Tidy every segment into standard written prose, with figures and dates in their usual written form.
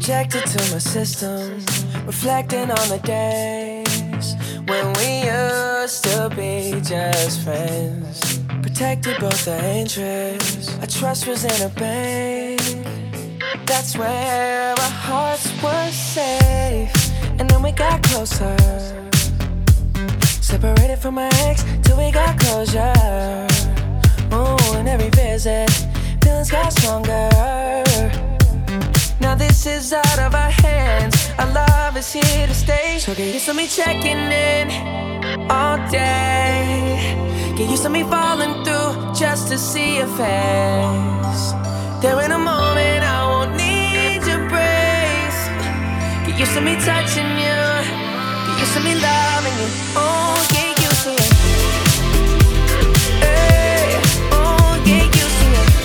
Subjected to my system, reflecting on the days when we used to be just friends. Protected both our interests, our trust was in a bank. That's where our hearts were safe. And then we got closer, separated from my ex till we got closure. Ooh, and every visit, feelings got stronger. Now this is out of our hands, our love is here to stay. So get used to me checking in all day. Get used to me falling through just to see your face. There in a moment I won't need your praise. Get used to me touching you, get used to me loving you. Oh, get used to it. Hey, oh, get used to it.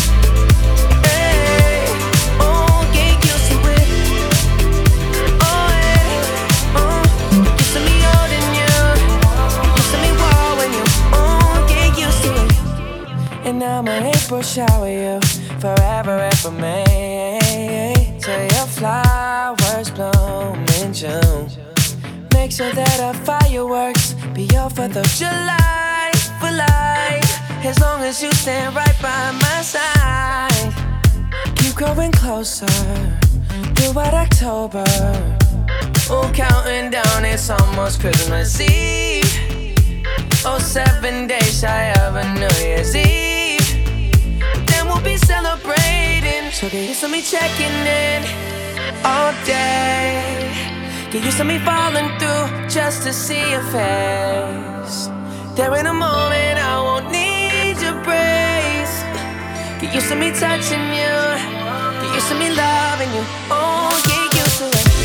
Hey, oh, get used to it. Oh, hey, oh, get used to me holding you, get used to me warming you. Oh, get used to it. And now my April shower you forever and for me. Till your flowers bloom in June. Make sure that our fireworks be your 4th of July for life. As long as you stand right by my side. Keep growing closer throughout October. Oh, counting down, it's almost Christmas Eve. Oh, 7 days shy of a New Year's Eve. Then we'll be celebrating. So get used to me checking in all day. Get used to me falling through just to see your face. There in a moment I won't need your praise. Get used to me touching you, get used to me loving you. Oh, get used to it.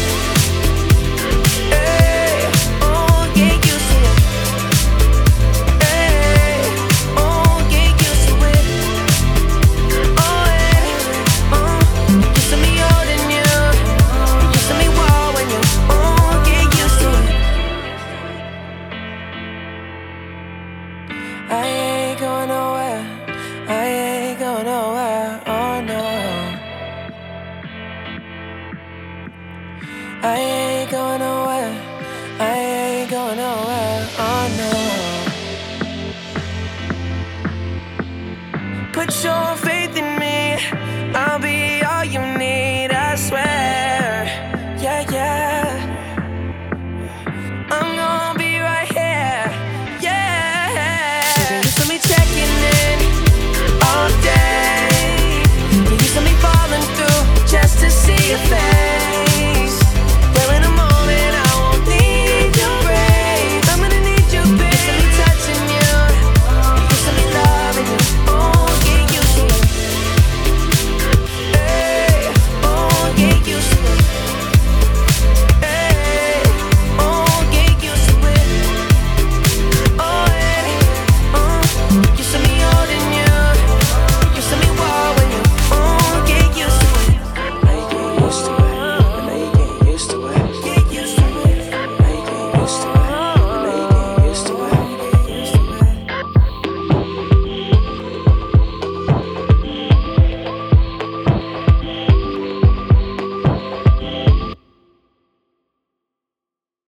Hey, oh, get used to it. Hey, oh, get used to it. Oh, hey, oh, get used to me holding you, get used to me warming you. Oh, get used to it. I ain't going nowhere, I ain't going nowhere, oh no. I ain't going nowhere, I ain't going nowhere, oh no.